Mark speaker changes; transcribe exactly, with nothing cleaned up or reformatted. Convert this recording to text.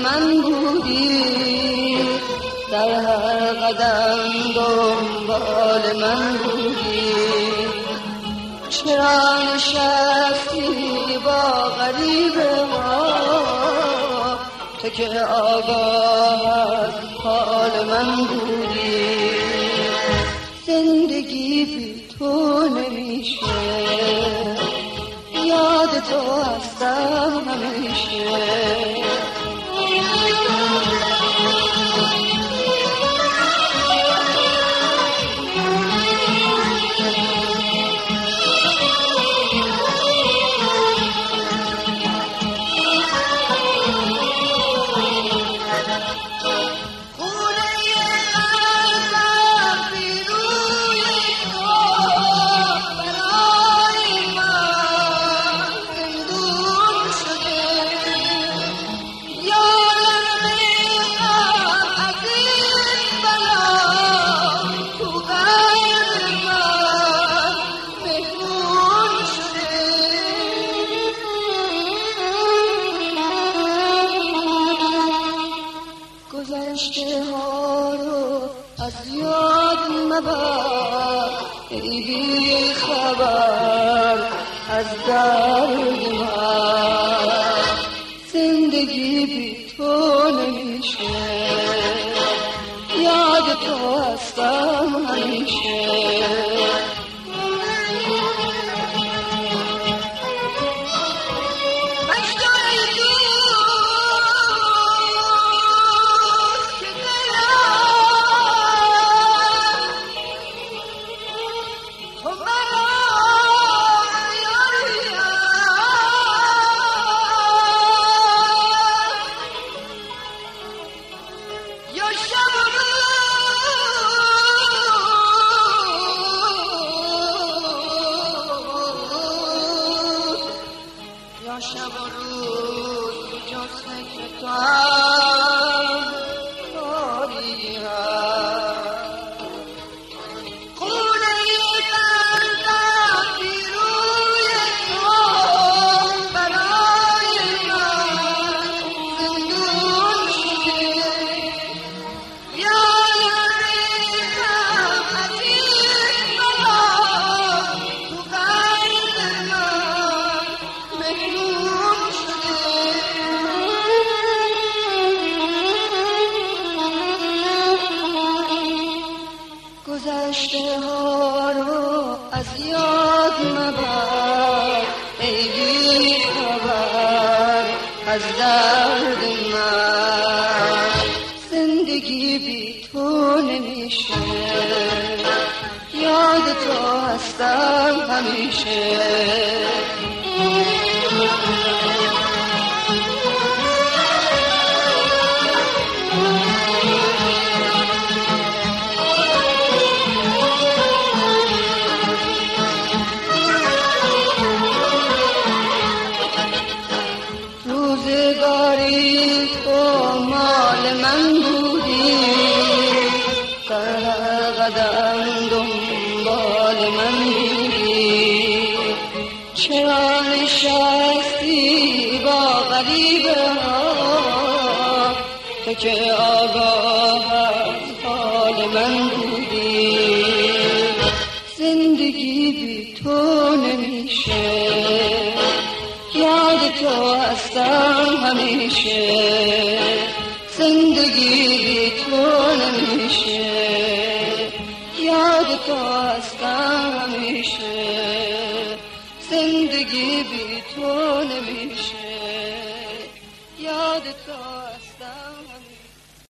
Speaker 1: من بودی، در هر قدم دنبال من بودی. چرا نشستی با غریبه ما، تو که آگاه از حال من بودی. زندگی بی تو نمیشه، یاد تو هستم همیشه. گذشته ها رو از یاد مبر، ای بی خبر از درد من. زندگی بی تو نمیشه، یاد تو هستم همیشه. یا شب و روز جز فکر تو هم کاری هست. خونه بردم بی روی تو برای من زندون شده. یادم ریختم از این بلا، تو قلب من مهمون شده. گذشته ها رو از یاد مبر، ای بی خبر از درد من. زندگی بی تو نمیشه، یاد تو هستم همیشه. روزگاری تو مال من بودی، در هر قدم دنبال من بودی. چرا نشستی با غریبه ها، تو که آگاه از حال من بودی. زندگی بی تو نمیشه، یاد تو هستم همیشه. زندگی بی تو نمیشه، یاد تو هستم همیشه. زندگی بی تو نمیشه، یاد تو